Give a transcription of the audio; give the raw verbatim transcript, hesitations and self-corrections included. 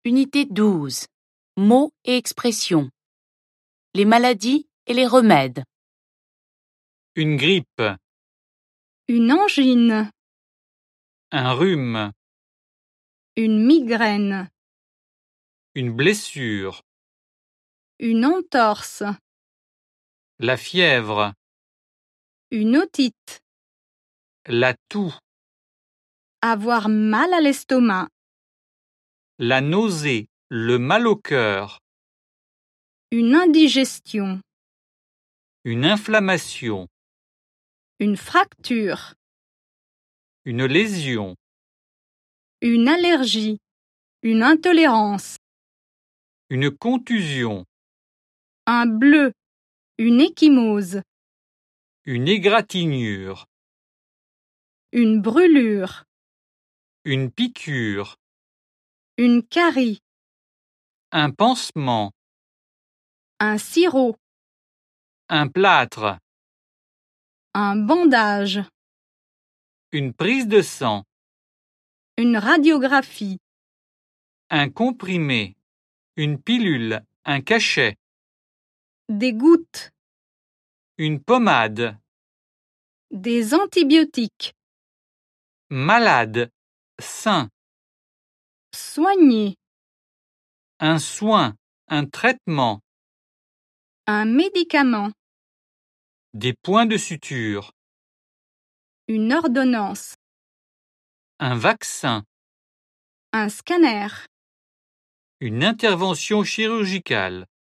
Unité douze. Mots et expressions. Les maladies et les remèdes. Une grippe, Une angine, un rhume, une migraine, une blessure, une entorse, la fièvre, une otite, la toux, avoir mal à l'estomac, la nausée, le mal au cœur, une indigestion, une inflammation, une fracture, une lésion, une allergie, une intolérance, une contusion, un bleu, une ecchymose, une égratignure, une brûlure, une piqûre, une carie, un pansement, un sirop, un plâtre, un bandage, une prise de sang, une radiographie, un comprimé, une pilule, un cachet, des gouttes, une pommade, des antibiotiques, malade, sain, soigner, un soin, un traitement, un médicament, des points de suture, une ordonnance, un vaccin, un scanner. une intervention chirurgicale.